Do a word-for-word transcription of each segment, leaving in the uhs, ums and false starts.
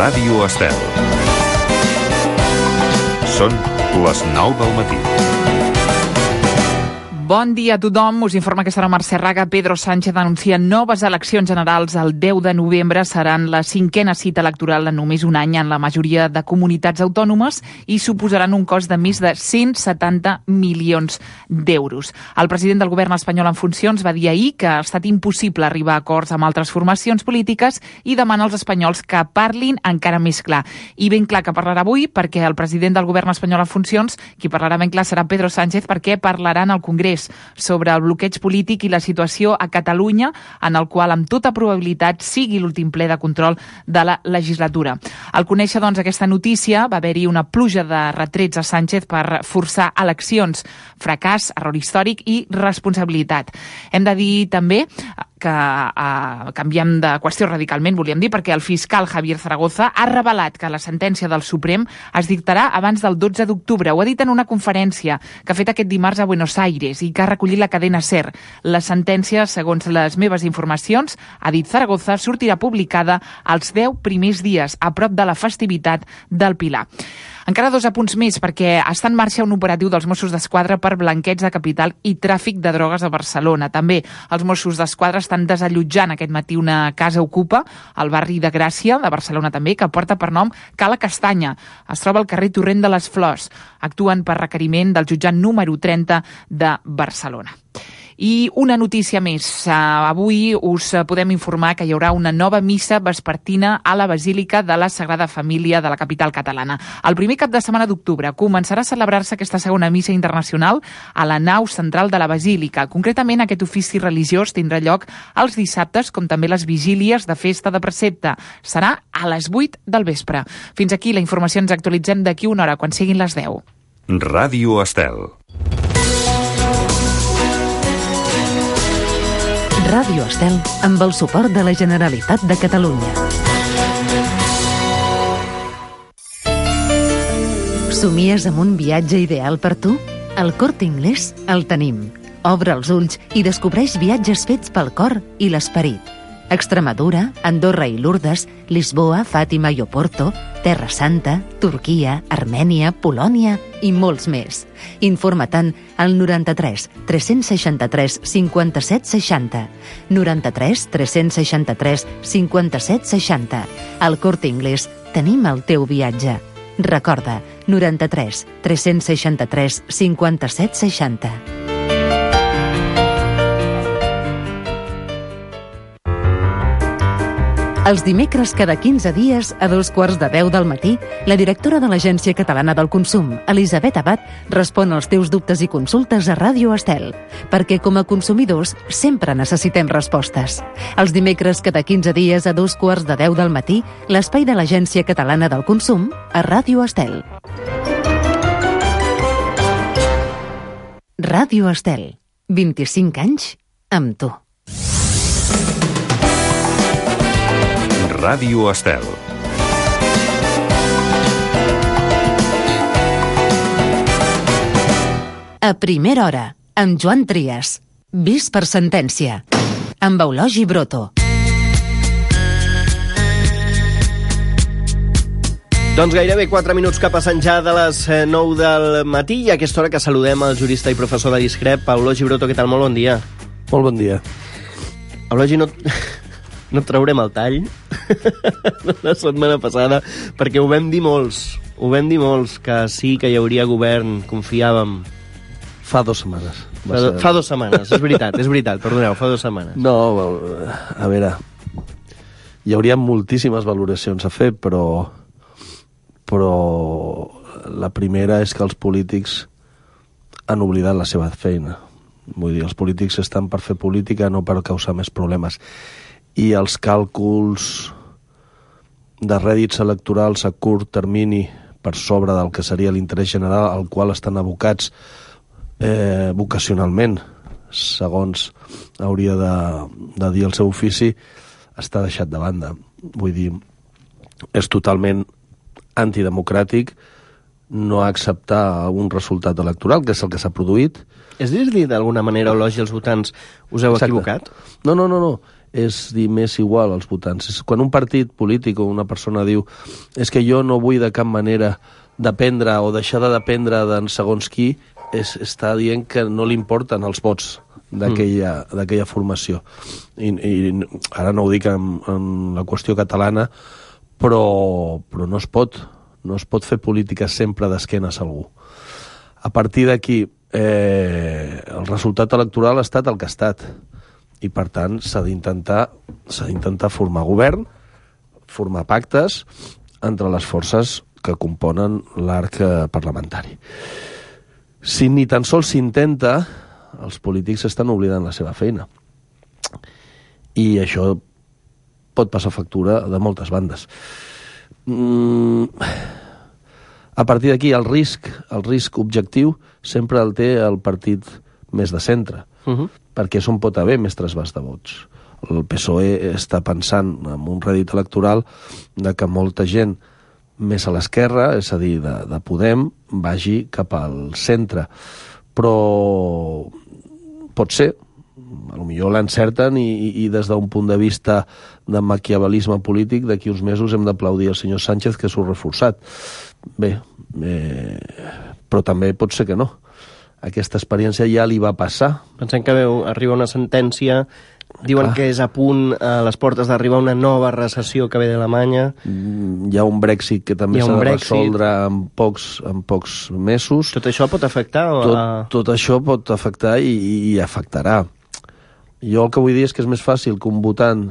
Ràdio Estel. Són les nou del matí. Bon dia a tothom. Us informa aquesta hora Mercè Raga. Pedro Sánchez anuncia noves eleccions generals el deu de novembre. Seran la cinquena cita electoral en només un any en la majoria de comunitats autònomes i suposaran un cost de més de cent setanta milions d'euros. El president del govern espanyol en funcions va dir ahir que ha estat impossible arribar a acords amb altres formacions polítiques i demana als espanyols que parlin encara més clar. I ben clar que parlarà avui, perquè el president del govern espanyol en funcions, qui parlarà ben clar serà Pedro Sánchez, perquè parlaran al Congrés sobre el bloqueig polític i la situació a Catalunya, en el qual amb tota probabilitat sigui l'últim ple de control de la legislatura. Al conèixer doncs aquesta notícia va haver-hi una pluja de retrets a Sánchez per forçar eleccions, fracàs, error històric i responsabilitat. Hem de dir també que eh, canviem de qüestió radicalment, volíem dir, perquè el fiscal Javier Zaragoza ha revelat que la sentència del Suprem es dictarà abans del dotze d'octubre. Ho ha dit en una conferència que ha fet aquest dimarts a Buenos Aires i que ha recollit la cadena SER. La sentència, segons les meves informacions, ha dit Zaragoza, sortirà publicada els deu primers dies, a prop de la festivitat del Pilar. Encara dos apunts més, perquè està en marxa un operatiu dels Mossos d'Esquadra per blanqueig de capital i tràfic de drogues a Barcelona. També els Mossos d'Esquadra estan desallotjant aquest matí una casa ocupa al barri de Gràcia, de Barcelona també, que porta per nom Cala Castanya. Es troba al carrer Torrent de les Flors. Actuen per requeriment del jutjat número trenta de Barcelona. I una notícia més. Avui us podem informar que hi haurà una nova missa vespertina a la Basílica de la Sagrada Família de la capital catalana. El primer cap de setmana d'octubre començarà a celebrar-se aquesta segona missa internacional a la nau central de la Basílica. Concretament, aquest ofici religiós tindrà lloc els dissabtes, com també les vigílies de festa de precepte. Serà a les vuit del vespre. Fins aquí la informació. Ens actualitzem d'aquí una hora, quan siguin les deu. Ràdio Estel. Ràdio Estel, amb el suport de la Generalitat de Catalunya. Somies amb un viatge ideal per tu? Al Corte Inglés el tenim. Obre els ulls i descobreix viatges fets pel cor i l'esperit. Extremadura, Andorra i Lourdes, Lisboa, Fàtima i Oporto, Terra Santa, Turquia, Armènia, Polònia i molts més. Informa-te'n al noranta-tres tres-cents seixanta-tres cinquanta-set seixanta. noranta-tres tres-cents seixanta-tres cinquanta-set seixanta. Al Corte Inglés tenim el teu viatge. Recorda, noranta-tres tres-cents seixanta-tres cinquanta-set seixanta. Els dimecres cada quinze dies, a dos quarts de deu del matí, la directora de l'Agència Catalana del Consum, Elisabet Abad, respon als teus dubtes i consultes a Ràdio Estel, perquè com a consumidors sempre necessitem respostes. Els dimecres cada quinze dies, a dos quarts de deu del matí, l'espai de l'Agència Catalana del Consum a Ràdio Estel. Ràdio Estel. vint-i-cinc anys amb tu. Ràdio Estel. A primera hora, amb Joan Trias. Vist per sentència. Amb Eulogi Broto. Doncs gairebé quatre minuts que passen ja de les nou del matí i a aquesta hora que saludem el jurista i professor de Discrep, Eulogi Broto. Què tal? Molt bon dia. Molt bon dia. Eulogi, no... No et traurem el tall la setmana passada, perquè ho vam dir molts, ho vam dir molts, que sí que hi hauria govern, confiàvem. Fa dues setmanes. Fa, do, fa dues setmanes, és veritat, és veritat, perdoneu, fa dues setmanes. No, a veure, hi hauria moltíssimes valoracions a fer, però, però la primera és que els polítics han oblidat la seva feina. Vull dir, els polítics estan per fer política, no per causar més problemes. I els càlculs de rèdits electorals a curt termini per sobre del que seria l'interès general al qual estan abocats eh, vocacionalment, segons hauria de, de dir el seu ofici, està deixat de banda. Vull dir, és totalment antidemocràtic no acceptar un resultat electoral, que és el que s'ha produït. És dir-li d'alguna manera, Eulogi, als votants, us heu Exacte. equivocat? No, no, no, no. és dir més igual als votants. És quan un partit polític o una persona diu és que jo no vull de cap manera dependre o deixar de dependre d'en segons qui, és, està dient que no li importen els vots d'aquella mm. d'aquella formació. I, I ara no ho dic en, en la qüestió catalana, però, però no es pot. No es pot fer política sempre d'esquenes a algú. A partir d'aquí, eh, el resultat electoral ha estat el que ha estat. I, per tant, s'ha d'intentar s'ha d'intentar formar govern, formar pactes entre les forces que componen l'arc parlamentari. Si ni tan sols s'intenta, els polítics estan oblidant la seva feina. I això pot passar factura de moltes bandes. Mm, a partir d'aquí, el risc, el risc objectiu sempre el té el partit més de centre, uh-huh. perquè és on pot haver més trasbàs de vots. El P S O E està pensant en un rèdit electoral de que molta gent més a l'esquerra, és a dir, de, de Podem, vagi cap al centre. Però pot ser, potser l'encerten i, i, i des d'un punt de vista de maquiavelisme polític, d'aquí uns mesos hem d'aplaudir el senyor Sánchez, que s'ho ha reforçat. Bé, eh, però també pot ser que no. Aquesta experiència ja li va passar. Pensem que veu, arriba una sentència, diuen Clar. que és a punt a les portes d'arribar una nova recessió que ve d'Alemanya. Hi ha un Brexit que també s'ha de resoldre en pocs, en pocs mesos. Tot això pot afectar? O tot, a... tot això pot afectar i, i afectarà. Jo el que vull dir és que és més fàcil que un votant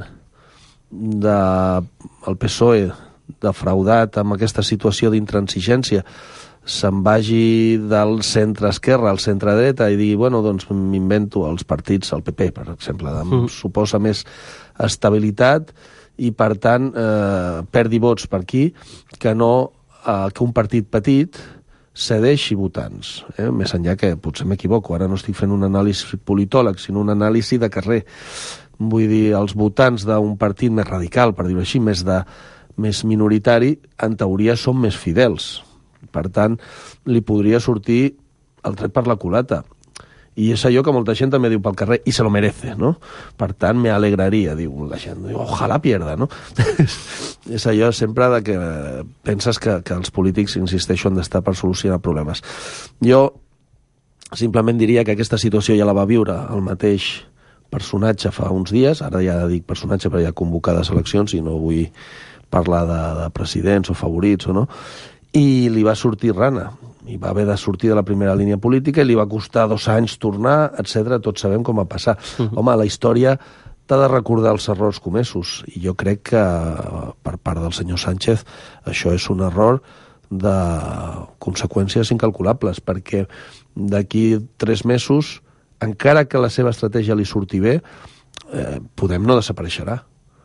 del de, P S O E defraudat amb aquesta situació d'intransigència se'n vagi del centre-esquerra al centre-dreta i digui, bueno, doncs m'invento els partits, el P P, per exemple, em mm. suposa més estabilitat i, per tant, eh, perdi vots per aquí, que no eh, que un partit petit cedeixi votants. Eh? Més enllà que potser m'equivoco, ara no estic fent un anàlisi politòleg, sinó un anàlisi de carrer. Vull dir, els votants d'un partit més radical, per dir-ho així, més, de, més minoritari, en teoria són més fidels. Per tant, li podria sortir el tret per la culata. I és allò que molta gent també diu pel carrer, i se lo merece, no? Per tant, me alegraria, diu la gent. Diu, ojalà pierda, no? És allò sempre de que penses que, que els polítics, insisteixo, han d'estar per solucionar problemes. Jo simplement diria que aquesta situació ja la va viure el mateix personatge fa uns dies, ara ja dic personatge perquè hi ha convocades eleccions i no vull parlar de, de presidents o favorits o no, i li va sortir rana, i va haver de sortir de la primera línia política i li va costar dos anys tornar, etcètera. Tots sabem com va passar. Uh-huh. Home, la història t'ha de recordar els errors comesos, i jo crec que per part del senyor Sánchez això és un error de conseqüències incalculables, perquè d'aquí tres mesos, encara que la seva estratègia li surti bé, eh, Podem no desapareixerà.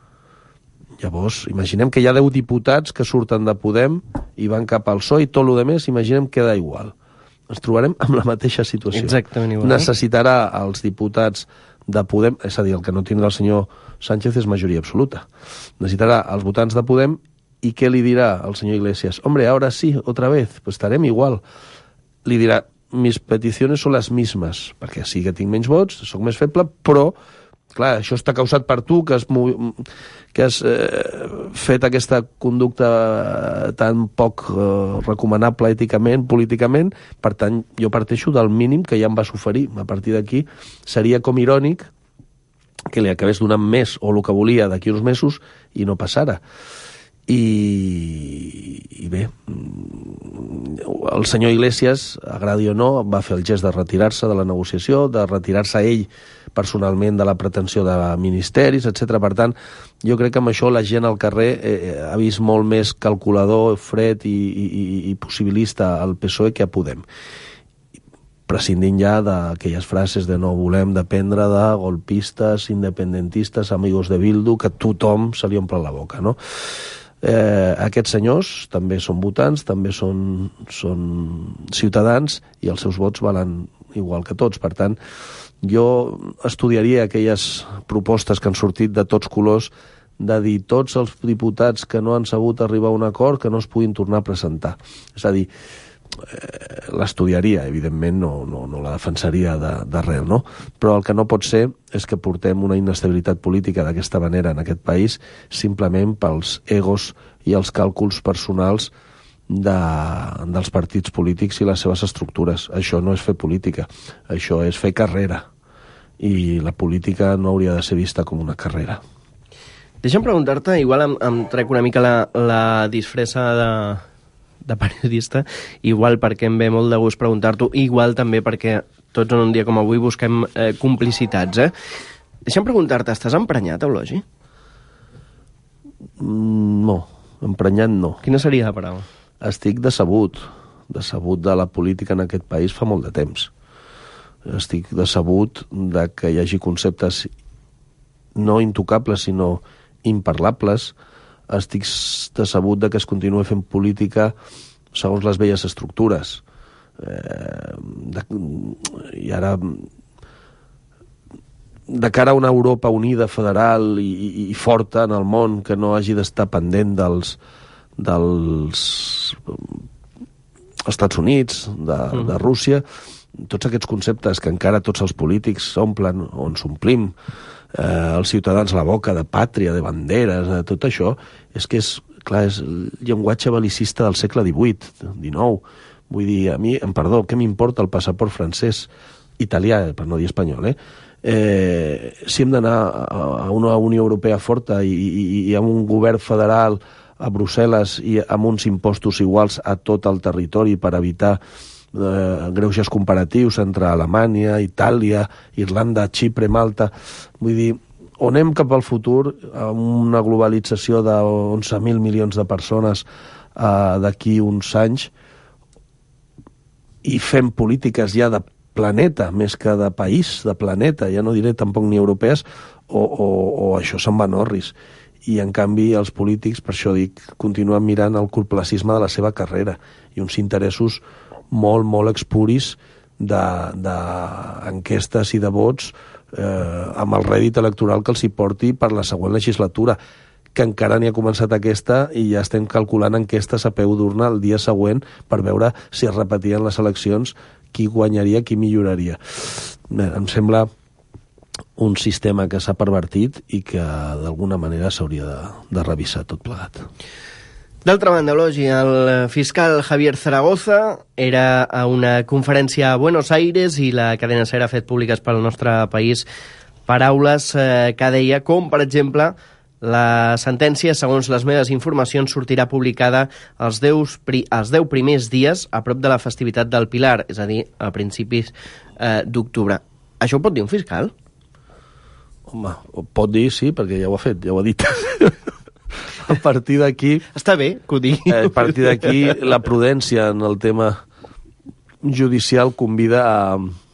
Llavors, imaginem que hi ha deu diputats que surten de Podem i van cap al P S O E i tot el més, imaginem que queda igual. Ens trobarem amb la mateixa situació. Exactament igual. Necessitarà els diputats de Podem, és a dir, el que no tindrà el senyor Sánchez és majoria absoluta. Necessitarà els votants de Podem i què li dirà el senyor Iglesias? Hombre, ahora sí, otra vez, pues estarem igual. Li dirà, mis peticiones son las mismas, perquè sí que tinc menys vots, sóc més feble, però clar, això està causat per tu, que has, que has eh, fet aquesta conducta tan poc eh, recomanable èticament, políticament, per tant, jo parteixo del mínim que ja em vas oferir. A partir d'aquí seria com irònic que li acabés donant més o el que volia d'aquí uns mesos i no passara. I, i bé, el senyor Iglesias, agradi o no, va fer el gest de retirar-se de la negociació, de retirar-se ell personalment de la pretensió de ministeris, etcètera. Per tant, jo crec que amb això la gent al carrer eh, ha vist molt més calculador, fred i, i, i possibilista al P S O E que a Podem. Prescindint ja d'aquelles frases de no volem dependre de golpistes, independentistes, amigos de Bildu, que tothom se li omple la boca, no? Eh, aquests senyors també són votants, també són, són ciutadans i els seus vots valen igual que tots. Per tant, jo estudiaria aquelles propostes que han sortit de tots colors de dir tots els diputats que no han sabut arribar a un acord que no es puguin tornar a presentar. És a dir, eh, l'estudiaria, evidentment no, no, no la defensaria d'arrel, no? Però el que no pot ser és que portem una inestabilitat política d'aquesta manera en aquest país simplement pels egos i els càlculs personals de, dels partits polítics i les seves estructures. Això no és fer política, això és fer carrera, i la política no hauria de ser vista com una carrera. Deixa'm preguntar-te, igual em, em trec una mica la, la disfressa de, de periodista, igual perquè em ve molt de gust preguntar-t'ho, igual també perquè tots en un dia com avui busquem eh, complicitats, eh? Deixa'm preguntar-te, estàs emprenyat, Eulogi? Mm, no, emprenyat no. Quina seria la paraula? Estic decebut, decebut de la política en aquest país fa molt de temps. Estic decebut de que hi hagi conceptes no intocables, sinó imparlables. Estic decebut de que es continuï fent política segons les velles estructures. Eh, de, I ara, de cara a una Europa unida, federal i, i, i forta en el món, que no hagi d'estar pendent dels, dels Estats Units, de, mm. de Rússia, tots aquests conceptes que encara tots els polítics s'omplen, on s'omplim, eh, els ciutadans la boca de pàtria, de banderes, de tot això, és que és, clar, és el llenguatge bel·licista del segle divuit, dinou. Vull dir, a mi, em perdó, què m'importa el passaport francès, italià, per no dir espanyol, eh? eh si hem d'anar a una Unió Europea forta i, i, i amb un govern federal a Brussel·les i amb uns impostos iguals a tot el territori per evitar Eh, greuges comparatius entre Alemanya, Itàlia, Irlanda, Xipre, Malta. Vull dir, on anem cap al futur, amb una globalització d'onze mil milions de persones eh, d'aquí uns anys, i fem polítiques ja de planeta, més que de país, de planeta, ja no diré tampoc ni europees, o, o, o això se'n va a Norris. I, en canvi, els polítics, per això dic, continuen mirant el corporacisme de la seva carrera i uns interessos molt, molt expuris d'enquestes i de vots eh, amb el rèdit electoral que els hi porti per la següent legislatura, que encara ni ha començat aquesta i ja estem calculant enquestes a peu d'urna el dia següent per veure si es repetien les eleccions, qui guanyaria, qui milloraria. Bé, em sembla un sistema que s'ha pervertit i que d'alguna manera s'hauria de, de revisar tot plegat. D'altra banda, Eulogi, el fiscal Javier Zaragoza era a una conferència a Buenos Aires i la cadena SER ha fet públiques pel nostre país paraules eh, que deia, com, per exemple, la sentència, segons les meves informacions, sortirà publicada els deu, els deu primers dies a prop de la festivitat del Pilar, és a dir, a principis eh, d'octubre. Això ho pot dir un fiscal? Home, ho pot dir, sí, perquè ja ho ha fet, ja ho ha dit. A partir d'aquí... Està bé que ho digui. A partir d'aquí, la prudència en el tema judicial convida a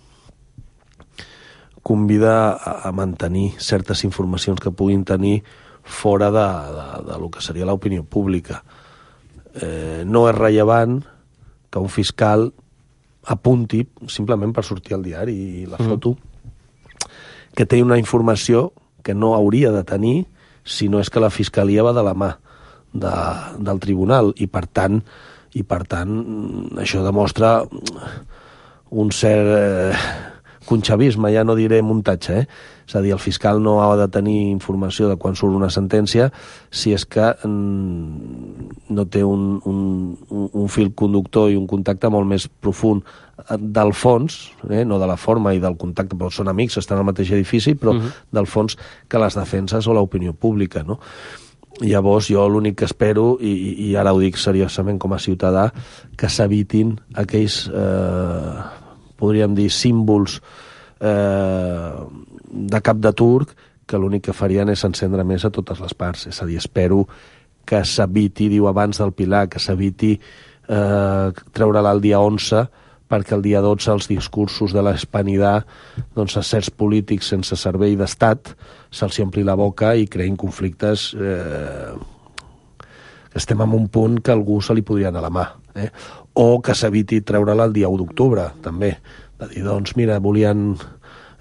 convida a mantenir certes informacions que puguin tenir fora de, de, de lo que seria l'opinió pública. Eh, no és rellevant que un fiscal apunti, simplement per sortir al diari i la foto, mm. que té una informació que no hauria de tenir si no és que la fiscalia va de la mà de, del tribunal i per tant i per tant això demostra un cert eh, conxavisme, ja no diré muntatge, eh? És a dir, el fiscal no ha de tenir informació de quan surt una sentència si és que mm, no té un, un, un fil conductor i un contacte molt més profund del fons, eh? No de la forma i del contacte, però són amics, estan al mateix edifici, però uh-huh. del fons que les defenses o l'opinió pública, no? Llavors jo l'únic que espero, i, i ara ho dic seriosament com a ciutadà, que s'evitin aquells, eh, podríem dir, símbols eh, de cap de turc que l'únic que farien és encendre més a totes les parts. És a dir, espero que s'eviti, diu abans del Pilar, que s'eviti eh, treure-la el dia onze, perquè el dia dotze els discursos de l'Hispanidad, doncs a certs polítics sense servei d'estat se'ls ompli la boca i creïn conflictes eh, que estem en un punt que algú se li podria anar a la mà. Eh? O que s'eviti treure-la el dia u d'octubre, també. De dir, doncs, mira, volien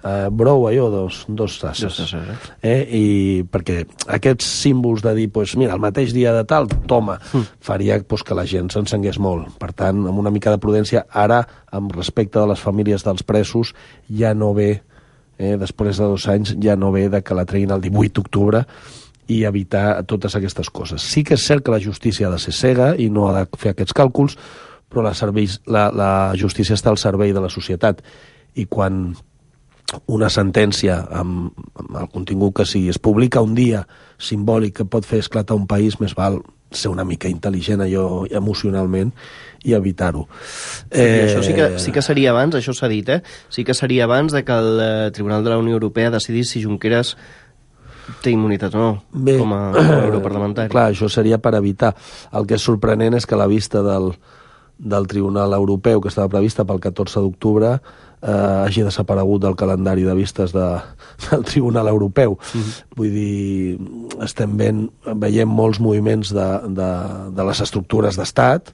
Uh, brou, allò, dos, dos tasses. Dos tasses, eh? eh? I perquè aquests símbols de dir, pues, mira, el mateix dia de tal, toma, mm. faria pues, que la gent s'encengués molt. Per tant, amb una mica de prudència, ara, amb respecte de les famílies dels presos, ja no ve, eh, després de dos anys, ja no ve de que la treguin el divuit d'octubre i evitar totes aquestes coses. Sí que és cert que la justícia ha de ser cega i no ha de fer aquests càlculs, però la, serveis, la, la justícia està al servei de la societat. I quan una sentència amb, amb el contingut que sigui es publica un dia simbòlic que pot fer esclatar un país, més val ser una mica intel·ligent allò emocionalment i evitar-ho. Eh... I això sí que, sí que seria abans, això s'ha dit, eh? Sí que seria abans de que el Tribunal de la Unió Europea decidís si Junqueras té immunitat o no, Bé, com a, com a europarlamentari. Clar, això seria per evitar. El que és sorprenent és que la vista del, del Tribunal Europeu, que estava prevista pel catorze d'octubre, eh, hagi desaparegut del calendari de vistes de, del Tribunal Europeu. Mm-hmm. Vull dir, estem ben, veient molts moviments de, de, de les estructures d'estat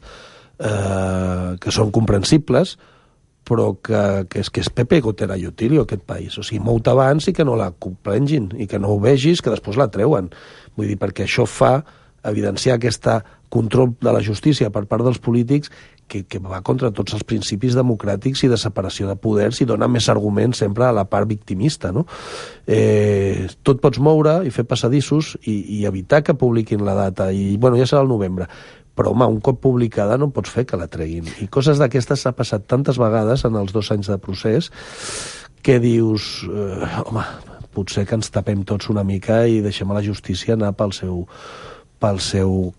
eh, que són comprensibles, però que, que, és, que és Pepe Gotera i Otilio, aquest país. O sigui, mou-te abans i que no la comprengin, i que no ho vegis, que després la treuen. Vull dir, perquè això fa evidenciar aquest control de la justícia per part dels polítics que, que va contra tots els principis democràtics i de separació de poders i dona més arguments sempre a la part victimista, no? Eh, tot pots moure i fer passadissos i, i evitar que publiquin la data. I, bueno, ja serà el novembre. Però, home, un cop publicada no pots fer que la treguin. I coses d'aquestes s'ha passat tantes vegades en els dos anys de procés que dius, eh, home, potser que ens tapem tots una mica i deixem a la justícia anar pel seu, pel seu,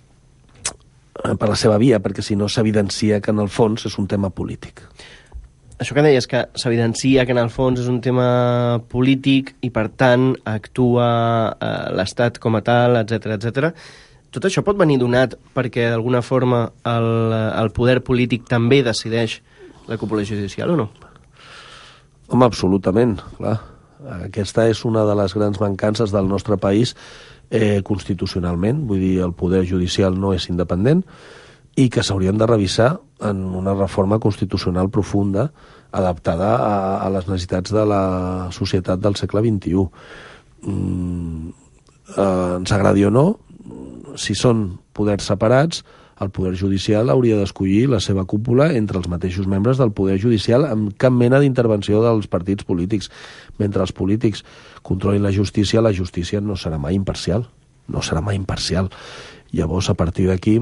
per la seva via, perquè si no s'evidencia que en el fons és un tema polític. Això que deies, que s'evidencia que en el fons és un tema polític i, per tant, actua eh, l'Estat com a tal, etcètera, etcètera. Tot això pot venir donat perquè, d'alguna forma, el, el poder polític també decideix la cúpula judicial o no? Home, absolutament, clar. Aquesta és una de les grans mancances del nostre país eh, constitucionalment. Vull dir, el poder judicial no és independent i que s'haurien de revisar en una reforma constitucional profunda adaptada a, a les necessitats de la societat del segle vint-i-u. Mm, eh, ens agradi o no, si són poders separats, el poder judicial hauria d'escollir la seva cúpula entre els mateixos membres del poder judicial amb cap mena d'intervenció dels partits polítics. Mentre els polítics controlin la justícia, la justícia no serà mai imparcial. No serà mai imparcial. Llavors, a partir d'aquí,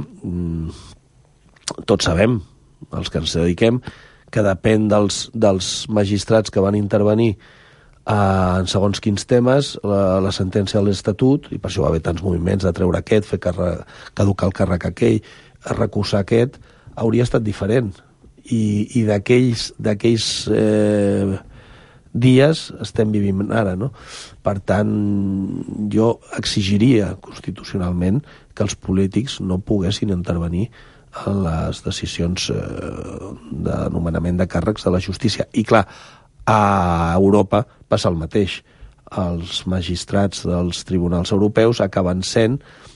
tots sabem, els que ens dediquem, que depèn dels, dels magistrats que van intervenir en segons quins temes, la, la sentència de l'Estatut, i per això va haver tants moviments de treure aquest, fer carre, caducar el càrrec aquell, recusar aquest, hauria estat diferent. I, i d'aquells d'aquells eh, dies estem vivint ara, no? Per tant, jo exigiria constitucionalment que els polítics no poguessin intervenir en les decisions eh, de nomenament de càrrecs de la justícia. I clar, a Europa passa el mateix. Els magistrats dels tribunals europeus acaben sent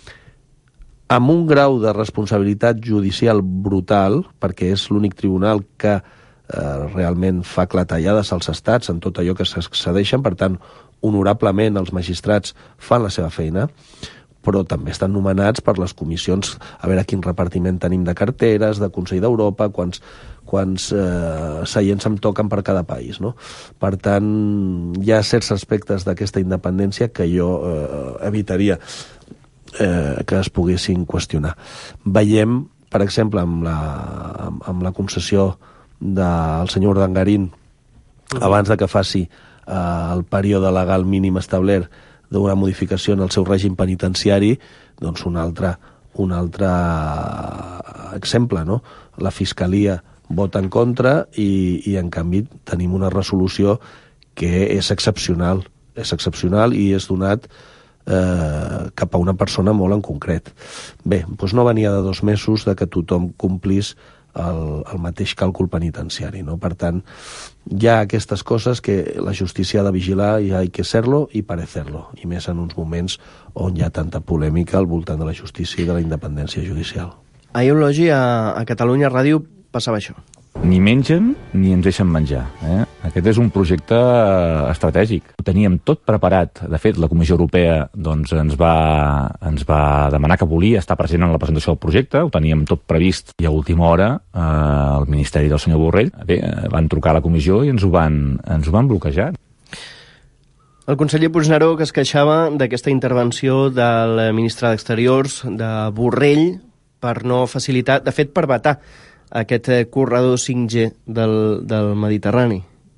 amb un grau de responsabilitat judicial brutal, perquè és l'únic tribunal que eh, realment fa clatellades als estats en tot allò que s'excedeixen. Per tant, honorablement els magistrats fan la seva feina, però també estan nomenats per les comissions, a veure quin repartiment tenim de carteres, de Consell d'Europa, quants, quants eh, seients em toquen per cada país, no? Per tant, hi ha certs aspectes d'aquesta independència que jo eh, evitaria eh, que es poguessin qüestionar. Veiem, per exemple, amb la, amb, amb la concessió del senyor Urdangarín, abans de que faci eh, el període legal mínim establert d'una modificació en el seu règim penitenciari, doncs un altre, un altre exemple, no? La Fiscalia vota en contra i, i en canvi tenim una resolució que és excepcional, és excepcional i és donat eh, cap a una persona molt en concret. Bé, doncs no venia de dos mesos de que tothom complís el, el mateix càlcul penitenciari, no? Per tant, hi ha aquestes coses que la justícia ha de vigilar i ha que ser-lo i parecer-lo, i més en uns moments on hi ha tanta polèmica al voltant de la justícia i de la independència judicial. Ahir, Eulogi, a, a Catalunya Ràdio passava això. Ni mengen ni ens deixen menjar, eh? Aquest és un projecte estratègic. Ho teníem tot preparat. De fet, la Comissió Europea doncs, ens, va, ens va demanar que volia estar present en la presentació del projecte. Ho teníem tot previst i a última hora eh, el Ministeri del senyor Borrell bé, van trucar a la comissió i ens ho van, ens ho van bloquejar. El conseller Puigneró, que es queixava d'aquesta intervenció del ministre d'Exteriors, de Borrell, per no facilitar, de fet, per vetar aquest corredor cinc G del, del Mediterrani.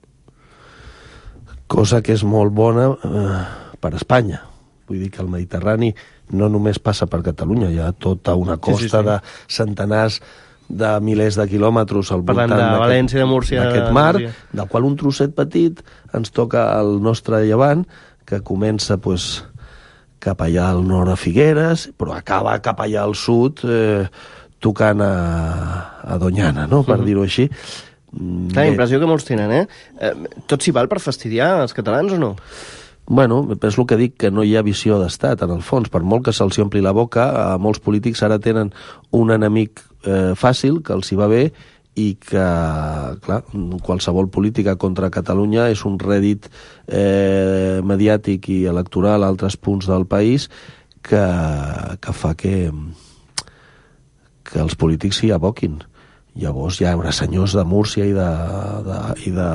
Cosa que és molt bona eh, per Espanya. Vull dir que el Mediterrani no només passa per Catalunya, hi ha tota una costa sí, sí, sí. de centenars de milers de quilòmetres al Parlant voltant de València, de Múrcia, d'aquest mar, del qual un trosset petit ens toca al nostre llevant, que comença pues, cap allà al nord de Figueres, però acaba cap allà al sud, eh, tocant a, a Doñana, no? per uh-huh. dir-ho així. La impressió que molts tenen, eh? eh? Tot s'hi val per fastidiar els catalans o no? Bueno, és el que dic, que no hi ha visió d'estat, en el fons. Per molt que se'ls ompli la boca, a molts polítics ara tenen un enemic eh, fàcil, que els hi va bé, i que, clar, qualsevol política contra Catalunya és un rèdit eh, mediàtic i electoral a altres punts del país que, que fa que, que els polítics s'hi aboquin. Llavors hi haurà senyors de Múrcia i de, de, i de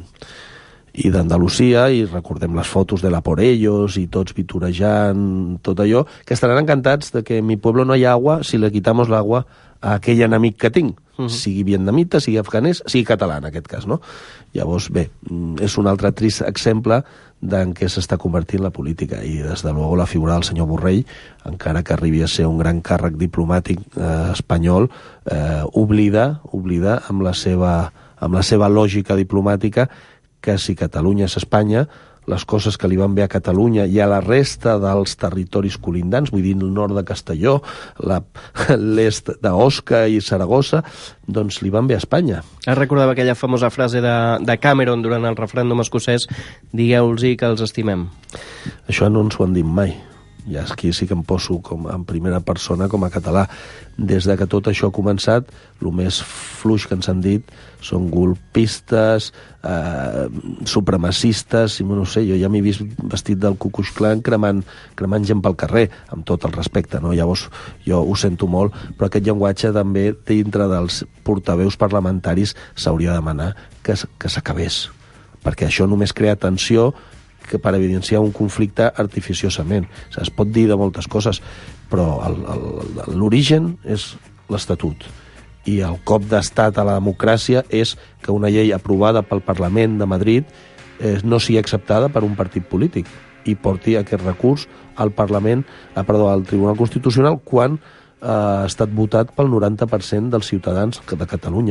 i d'Andalusia, i recordem les fotos de la Por Ellos i tots vitorejant tot allò, que estaran encantats de que en mi pueblo no hi ha agua si le quitamos l'agua a aquell enemic que tinc, uh-huh. sigui vietnamita, sigui afganès, sigui català en aquest cas, no? Llavors, bé, és un altre trist exemple d'en què s'està convertint la política, i des de luego la figura del senyor Borrell, encara que arribi a ser un gran càrrec diplomàtic eh, espanyol, eh, oblida, oblida amb la seva, amb la seva lògica diplomàtica que si Catalunya és Espanya, les coses que li van bé a Catalunya i a la resta dels territoris colindants, vull dir el nord de Castelló, la, l'est d'Osca i Saragossa, doncs li van bé a Espanya. Es recordava aquella famosa frase de, de Cameron durant el referèndum escocès: digueu-los que els estimem. Això no ens ho han dit mai. Ja aquí sí que em poso com en primera persona com a català. Des de que tot això ha començat, el més fluix que ens han dit són golpistes, eh, supremacistes, i no sé, jo ja m'he vist vestit del Ku Klux Klan cremant, cremant gent pel carrer, amb tot el respecte, no? Llavors jo ho sento molt, però aquest llenguatge també dintre dels portaveus parlamentaris s'hauria de demanar que, que s'acabés, perquè això només crea tensió que per evidenciar un conflicte artificiosament. O sigui, es pot dir de moltes coses, però el, el, l'origen és l'Estatut. I el cop d'estat a la democràcia és que una llei aprovada pel Parlament de Madrid eh, no sigui acceptada per un partit polític i porti aquest recurs al Parlament, ah, perdó, al Tribunal Constitucional quan ha estat votat pel noranta per cent dels ciutadans de Catalunya,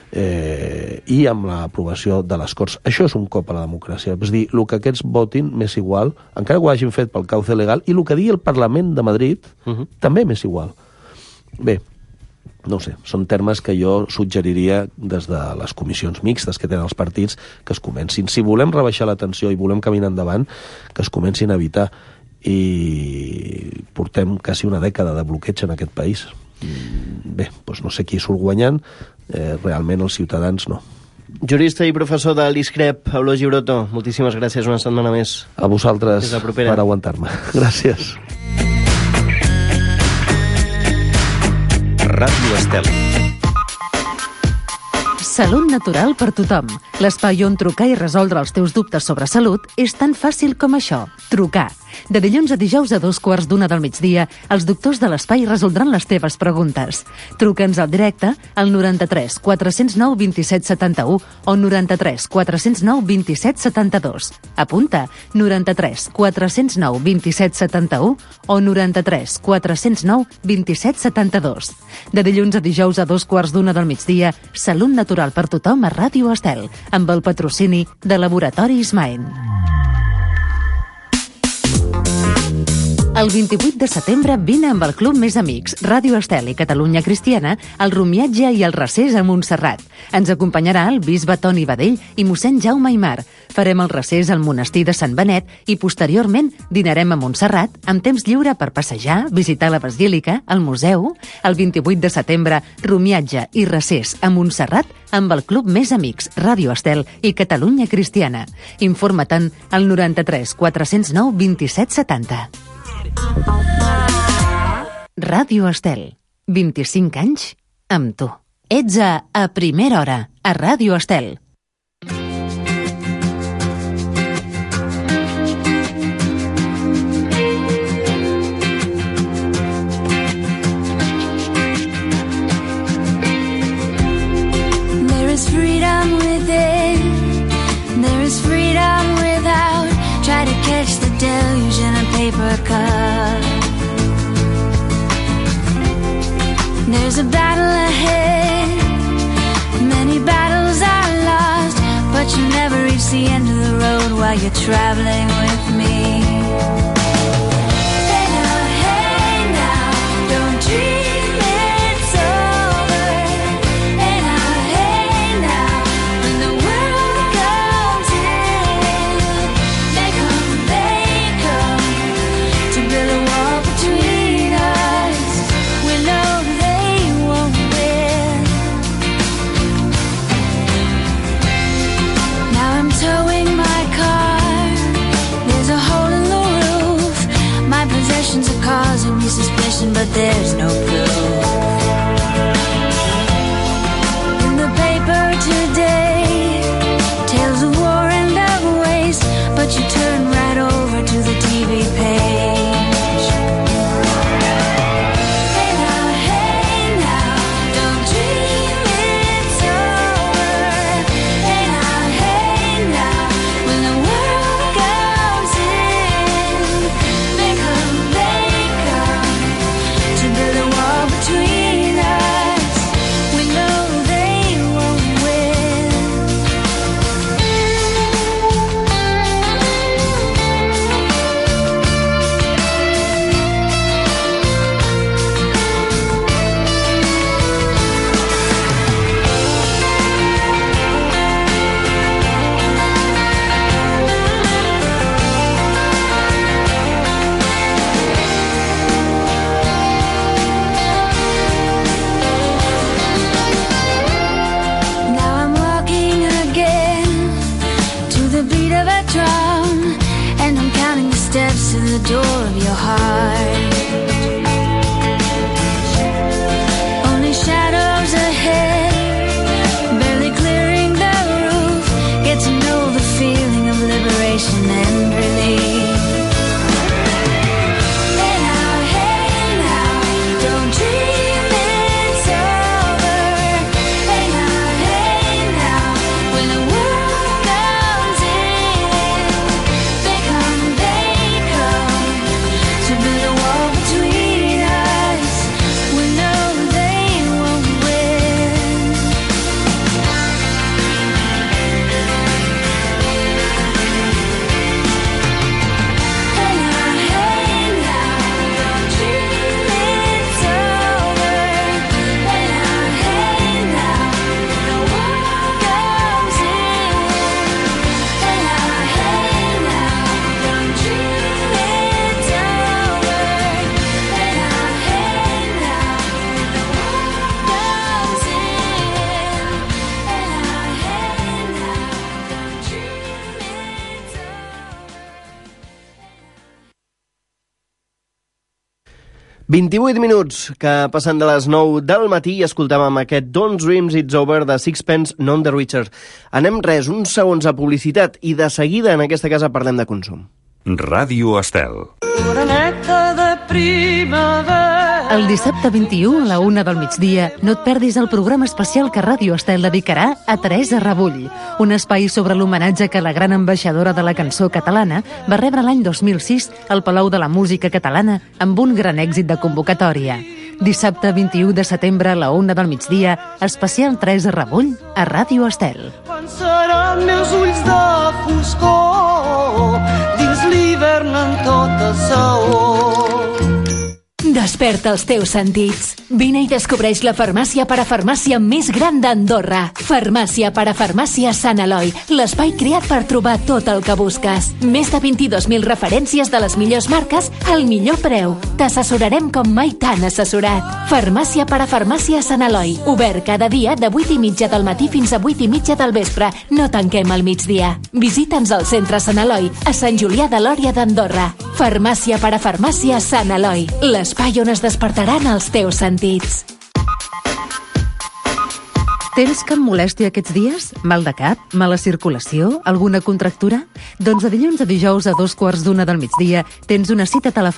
eh, i amb l'aprovació de les Corts. Això és un cop a la democràcia. És dir, el que aquests votin m'és igual, encara que ho hagin fet pel cauce legal, i el que digui el Parlament de Madrid uh-huh. també m'és igual. Bé, no ho sé, són termes que jo suggeriria des de les comissions mixtes que tenen els partits que es comencin. Si volem rebaixar la tensió i volem caminar endavant, que es comencin a evitar, i portem quasi una dècada de bloqueig en aquest país. Bé, doncs no sé qui surt guanyant, eh, realment els ciutadans no. Jurista i professor de l'ISCREP, Eulogi Broto, moltíssimes gràcies una setmana més. A vosaltres per aguantar-me. Gràcies. Ràdio Estel. Salut natural per tothom. L'espai on trucar i resoldre els teus dubtes sobre salut és tan fàcil com això. Trucar. De dilluns a dijous a dos quarts d'una del migdia, els doctors de l'espai resoldran les teves preguntes. Truca'ns al directe al noranta-tres quatre zero nou vint set setanta-u o noranta-tres quatre zero nou vint set setanta-dos. Apunta, noranta-tres quatre zero nou vint set setanta-u o noranta-tres quatre zero nou vint set setanta-dos. De dilluns a dijous a dos quarts d'una del migdia, Salut natural per tothom a Ràdio Estel, amb el patrocini de Laboratoris Maen. El vint-i-vuit de setembre vine amb el Club Més Amics, Ràdio Estel i Catalunya Cristiana al Romiatge i el Recés a Montserrat. Ens acompanyarà el bisbe Toni Badell i mossèn Jaume Aimar. Farem el recés al monestir de Sant Benet i posteriorment dinarem a Montserrat amb temps lliure per passejar, visitar la basílica, el museu. El vint-i-vuit de setembre, Romiatge i Recés a Montserrat amb el Club Més Amics, Ràdio Estel i Catalunya Cristiana. Informa-te'n al noranta-tres quatre-cents nou vint-i-set setanta. Ràdio Estel, vint-i-cinc anys amb tu. Ets a A Primera Hora, a Ràdio Estel. There is freedom within, there is freedom without. Try to catch the deluge in a paper cup. There's a battle ahead, many battles are lost, but you never reach the end of the road while you're traveling with me. Hey now, hey now, don't dream it's over. Hey now, hey now, when the world comes in, they come, they come to build a wall between us. We know they won't win. Now I'm towing my car, there's a hole in the roof. My possessions are causing me suspicion, but there's no proof. In the paper today, tales of war and of waste, but you turn right over to the T V page. Hey now, hey now, don't dream it's over. Hey now, hey now, when the world comes in, they come, they come to build a wall between us. We know they won't win. Now I'm walking again to the beat of a drum, and I'm counting the steps to the door of your heart. Only shadows ahead, barely clearing the roof. Get to know the feeling of liberation and relief. Hey now, hey now, don't dream it's over. Hey now, hey now, when the world comes in, they come, they come to build a wall between us. We know they won't win. Hey now, hey now, don't dream it's over. Hey now, hey now, when the world comes in. Hey now, hey now, don't dream it's over. Hey now, hey now, when the world comes in. Hey now, hey now, don't dream it's over. vint-i-vuit minuts que passen de les nou del matí i escoltàvem aquest Don't Dreams It's Over de Sixpence None the Richer. Anem res, uns segons a publicitat i de seguida en aquesta casa parlem de consum. Ràdio Estel. Oreneta de primavera. El dissabte vint-i-u a la una del migdia no et perdis el programa especial que Ràdio Estel dedicarà a Teresa Rebull, un espai sobre l'homenatge que la gran ambaixadora de la cançó catalana va rebre l'any dos mil sis al Palau de la Música Catalana amb un gran èxit de convocatòria. Dissabte vint-i-u de setembre a la una del migdia, especial Teresa Rebull a Ràdio Estel. Quan seran meus ulls de foscor dins l'hivern en tota saó. Desperta els teus sentits. Vine i descobreix la farmàcia parafarmàcia més gran d'Andorra. Farmàcia parafarmàcia Sant Eloi, l'espai creat per trobar tot el que busques. Més de vint-i-dos mil referències de les millors marques al millor preu. T'assessorarem com mai t'han assessorat. Farmàcia parafarmàcia Sant Eloi, obert cada dia de vuit i mitja del matí fins a vuit i mitja del vespre. No tanquem al migdia. Visita'ns al centre Sant Eloi, a Sant Julià de Lòria d'Andorra. Farmàcia parafarmàcia Sant Eloi, l'espai on es despertaran els teus sentits. Tens cap molèstia aquests dies? Mal de cap? Mala circulació? Alguna contractura? Doncs de dilluns a dijous a dos quarts d'una del migdia tens una cita telefònica